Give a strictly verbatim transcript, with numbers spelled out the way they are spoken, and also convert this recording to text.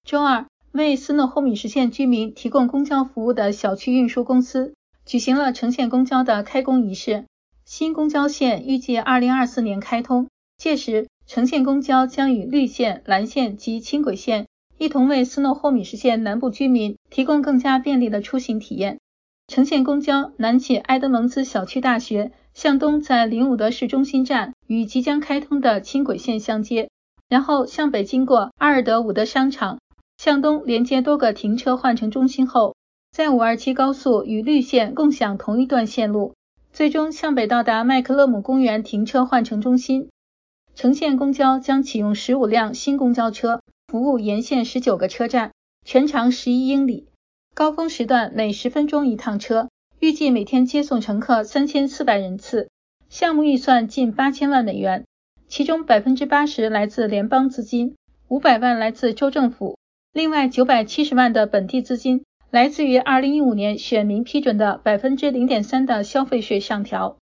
周二，为斯诺霍米什县居民提供公交服务的小区运输公司举行了成县公交的开工仪式。新公交线预计二零二四年开通，届时成县公交将与绿线、蓝线及轻轨线一同为斯诺霍米什县南部居民提供更加便利的出行体验。成县公交南起埃德蒙兹小区大学，向东在林伍德市中心站与即将开通的轻轨线相接，然后向北经过阿尔德伍德商场，向东连接多个停车换乘中心后，在五二七高速与绿线共享同一段线路，最终向北到达麦克勒姆公园停车换乘中心。成县公交将启用十五辆新公交车，服务沿线十九个车站，全长十一英里，高峰时段每十分钟一趟车，预计每天接送乘客三千四百人次，项目预算近八千万美元，其中 百分之八十 来自联邦资金，五百万来自州政府，另外九百七十万的本地资金来自于二零一五年选民批准的 百分之零点三 的消费税上调。